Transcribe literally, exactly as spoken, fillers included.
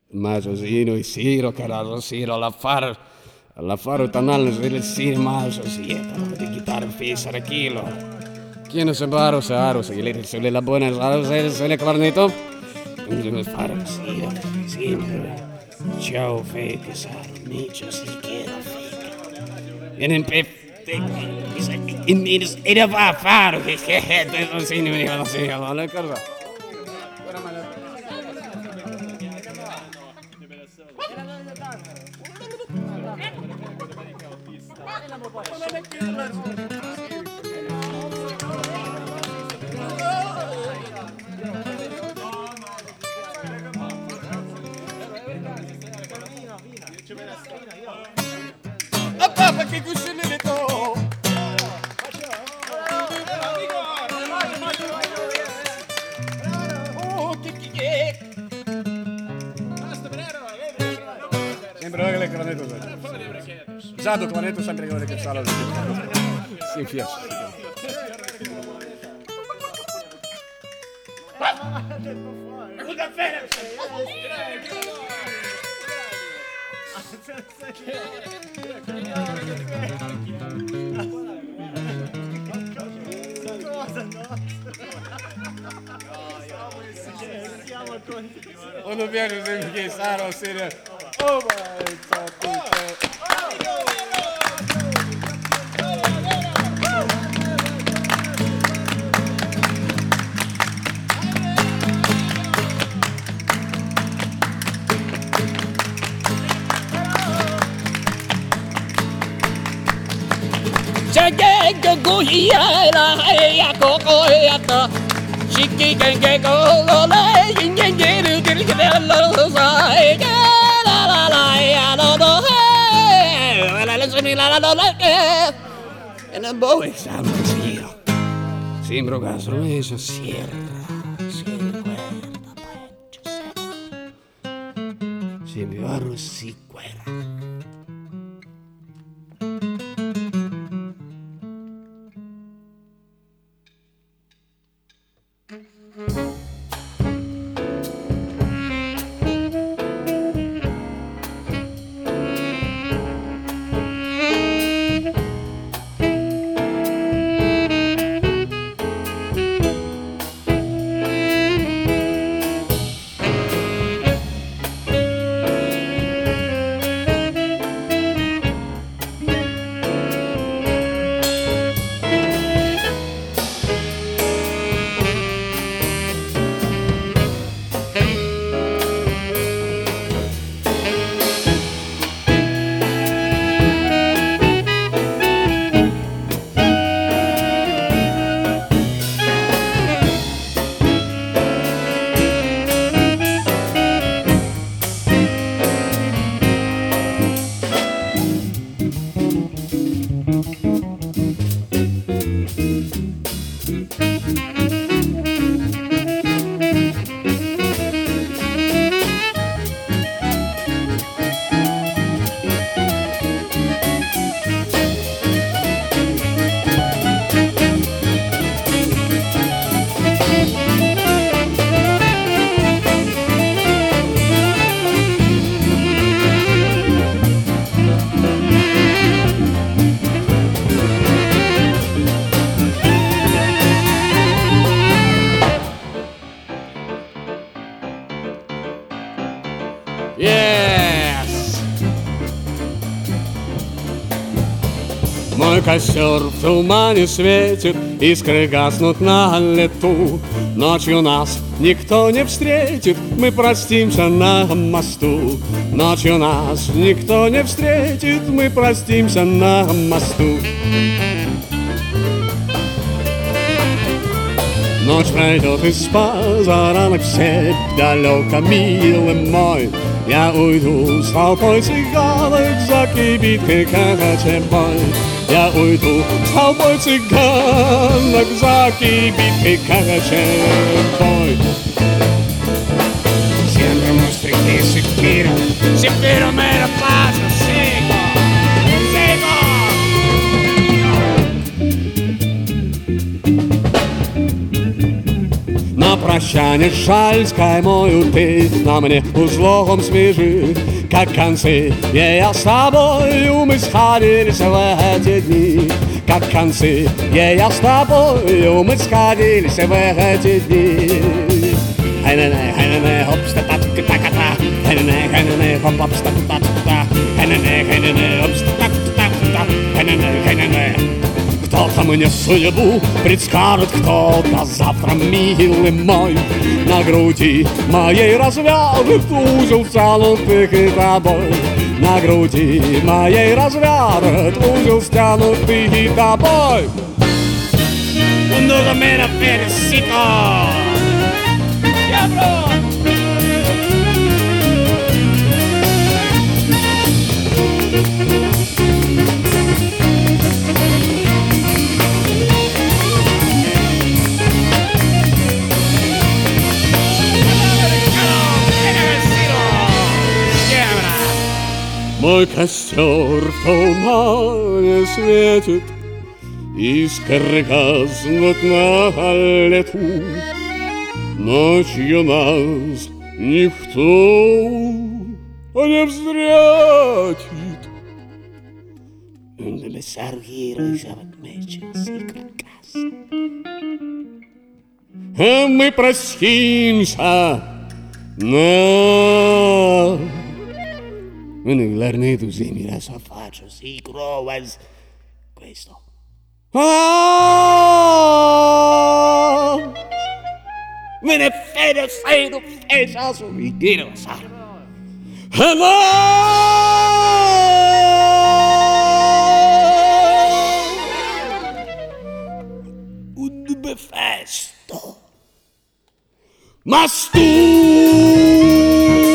Ma Sosino y Ciro, carajo, Ciro, l'affare, l'affare tanale, il Ciro, ma Sosino, di chitarra fissa, kilo. Chi non separo, Saro, se le sulle la buona, Saro, se se le corneto. Non devo fare così, sempre. Ciao, fake, Saro, amici, si chiede fake. E non pe... E da fa fare, che che, non si ne veniva la sera, non è cosa. A papà che cuscine le to! Oh, che che che! Sempre che le cornetto. Usato cornetto sempre che le salo. Si fiasco. Cosa fai? Quando piace sempre che Saro si... Oh, ma... Go go ya la ya go go ya ta shiki gen ge go lo la yin yin ge ru ge ge la lo sa la la la ya lo do hey la la la la la E non boh, siamo Ciro. Sembro che sono messo sierra. Sierra, guarda, poi, sembra arrossi, guarda. Yes! Мой костер в тумане светит, искры гаснут на лету. Ночью нас никто не встретит, мы простимся на мосту. Ночью нас никто не встретит, мы простимся на мосту. Ночь пройдет из позаранок все далеко, милый мой. Я уйду с толпой цыганок за кибиткой карачебой. Я уйду с толпой цыганок за кибиткой карачебой. Siempre mostri che si tira, si tira me la passa, sigo, sigo. На прощание шальскому ты на мне узлом свежи, как концы. Я с тобою мы сходились в эти дни, как концы. Я с тобою мы сходились в эти дни. Хай-на-на, хай-на-на, хоп-ста-та-та-та-та-та, хай-на-на, хай-на-на, хоп-ста-та-та-та-та, хай-на-на, хай-на-на, хоп-ста-та-та-та-та, хай-на-на, хай-на-на. Кто-то мне судьбу предскажет, кто-то завтра, милый мой. На груди моей развяжет узел стянутых тобой. На груди моей развяжет узел стянутых тобой. Uno me la felicito. ¡Diablo! Мой костер в тумане светит, искры гаснут на лету. Ночью нас никто не встретит. А мы простимся на... Bueno, l'arneto si mi la sa faccio, si crovas questo. Ah! Me ne fede sei du fesa su mi quiero sa. Hello! Un befesto. Mas tu